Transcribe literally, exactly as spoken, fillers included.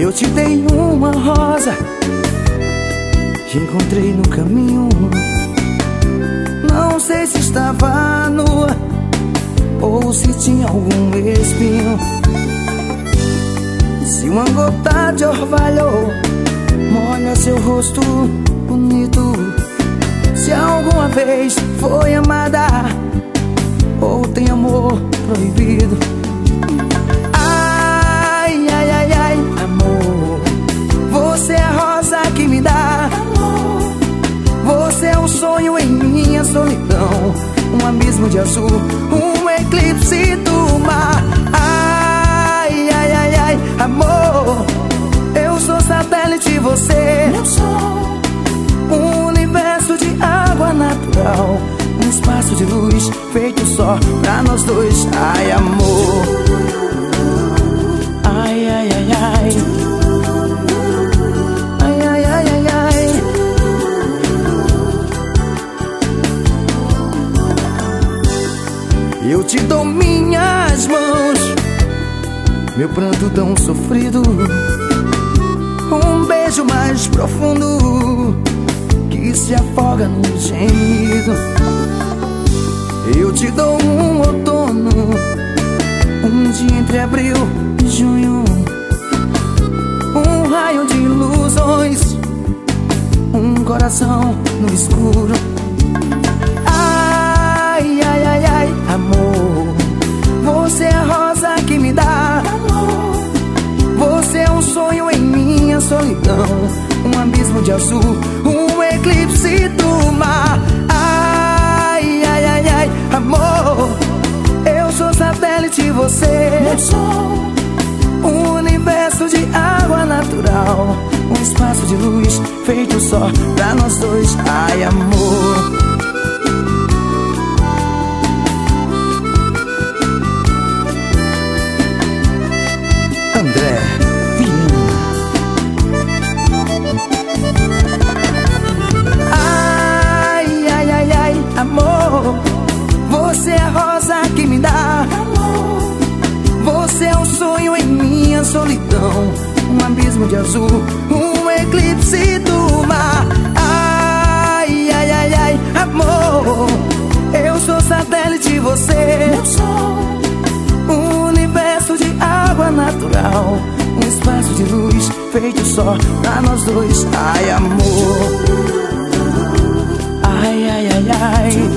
Eu te dei uma rosa que encontrei no caminho. Não sei se estava nua ou se tinha algum espinho. Se uma gota de orvalho molha seu rosto bonito, se alguma vez foi amada ou tem amor proibido. Ai, ai, ai, ai, amor, você é a rosa que me dá amor. Você é um sonho em minha solidão, um abismo de azul, um eclipse do mar. Ai, ai, ai, ai, amor, eu sou satélite, você meu sol, um universo de água natural, um espaço de luz feito só pra nós dois. Ai, amor, ai, ai, ai, ai, ai, ai, ai, ai, ai. Eu te dou minhas mãos, meu pranto tão sofrido, um beijo mais profundo que se afoga no gemido. Eu te dou um outono, um dia entre abril e junho, um raio de ilusões, um coração no escuro. Ai, ai, ai, ai, amor, você é a rosa que me dá amor. Você é um sonho em minha solidão, um abismo de azul, um eclipse do mar. Ai, ai, ai, ai, amor, eu sou satélite, você meu sol, um universo de água natural, um espaço de luz feito só pra nós dois. Ai, amor, André Viana. Ai, ai, ai, ai, amor, você é a rosa que me dá amor. Você é um sonho em minha solidão, um abismo de azul, um eclipse do mar. Ai, ai, ai, ai, amor, eu sou satélite, você meu sol, um universo de água natural, um espaço de luz feito só pra nós dois. Ai, amor, ai, ai, ai, ai,